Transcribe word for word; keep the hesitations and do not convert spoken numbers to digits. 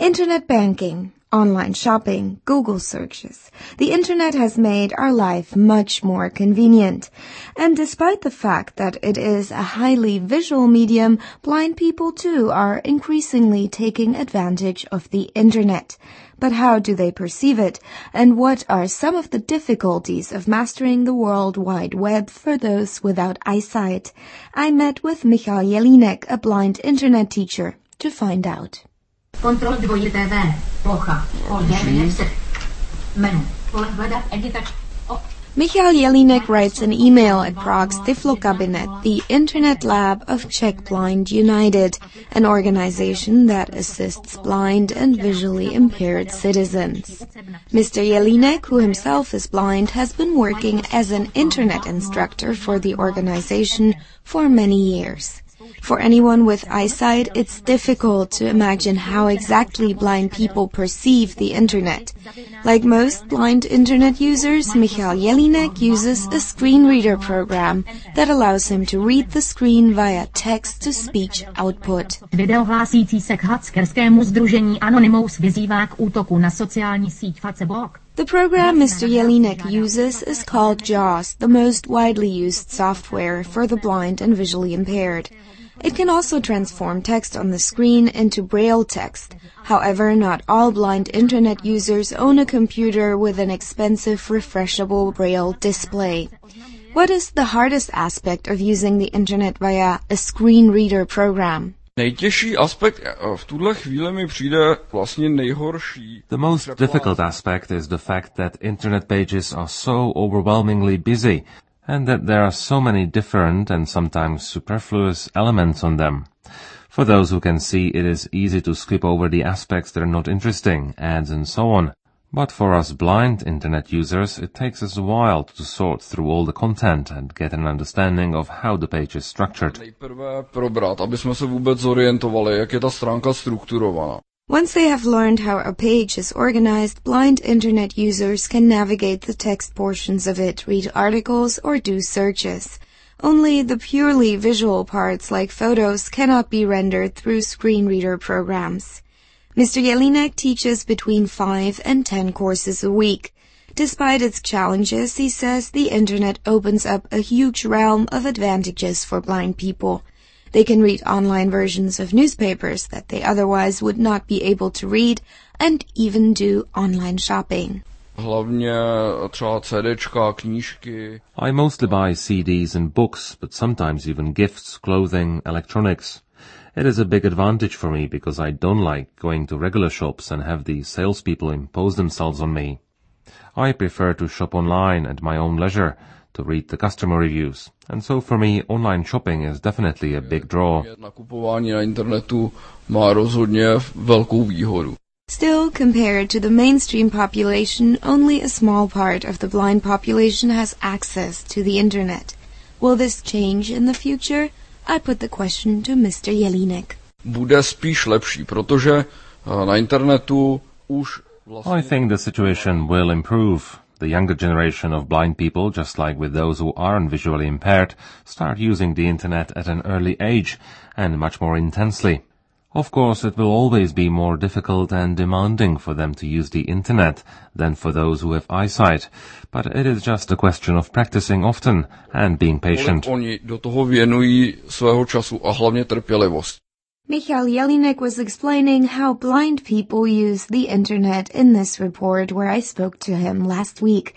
Internet banking, online shopping, Google searches. The Internet has made our life much more convenient. And despite the fact that it is a highly visual medium, blind people too are increasingly taking advantage of the Internet. But how do they perceive it? And what are some of the difficulties of mastering the World Wide Web for those without eyesight? I met with Michal Jelínek, a blind Internet teacher, to find out. Kontrol dvojité V, plocha, folder, menu, pole hledat, editač, Michal Jelínek writes an email at Prague's Tiflo Kabinet, the Internet Lab of Czech Blind United, an organization that assists blind and visually impaired citizens. Mister Jelínek, who himself is blind, has been working as an Internet instructor for the organization for many years. For anyone with eyesight, it's difficult to imagine how exactly blind people perceive the Internet. Like most blind Internet users, Michal Jelínek uses a screen reader program that allows him to read the screen via text-to-speech output. Video hlásící se k hackerskému sdružení Anonymous vyzývá k útoku na sociální síť Facebook. The program Mister Jelínek uses is called JAWS, the most widely used software for the blind and visually impaired. It can also transform text on the screen into Braille text. However, not all blind Internet users own a computer with an expensive, refreshable Braille display. What is the hardest aspect of using the Internet via a screen reader program? Nejtěžší aspekt v tuhle chvíli mi přijde vlastně nejhorší. The most difficult aspect is the fact that Internet pages are so overwhelmingly busy, and that there are so many different and sometimes superfluous elements on them. For those who can see, it is easy to skip over the aspects that are not interesting, ads and so on. But for us blind Internet users, it takes us a while to sort through all the content and get an understanding of how the page is structured. Nejprve probrat, aby jsme se vůbec zorientovali, jak je ta stránka strukturovaná. Once they have learned how a page is organized, blind Internet users can navigate the text portions of it, read articles, or do searches. Only the purely visual parts, like photos, cannot be rendered through screen reader programs. Mister Jelínek teaches between five and ten courses a week. Despite its challenges, he says the Internet opens up a huge realm of advantages for blind people. They can read online versions of newspapers that they otherwise would not be able to read, and even do online shopping. Hlavně třeba CDčka, knížky. I mostly buy C Ds and books, but sometimes even gifts, clothing, electronics. It is a big advantage for me because I don't like going to regular shops and have the salespeople impose themselves on me. I prefer to shop online at my own leisure, to read the customer reviews. And so for me, online shopping is definitely a big draw. Nakupování na internetu má rozhodně velkou výhodu. Still, compared to the mainstream population, only a small part of the blind population has access to the Internet. Will this change in the future? I put the question to Mister Jelínek. Bude spíš lepší, protože na internetu už vlastně... I think the situation will improve. The younger generation of blind people, just like with those who aren't visually impaired, start using the Internet at an early age and much more intensely. Of course, it will always be more difficult and demanding for them to use the Internet than for those who have eyesight, but it is just a question of practicing often and being patient. Oni do toho věnují svého času a hlavně trpělivost. Michal Jelínek was explaining how blind people use the Internet in this report where I spoke to him last week.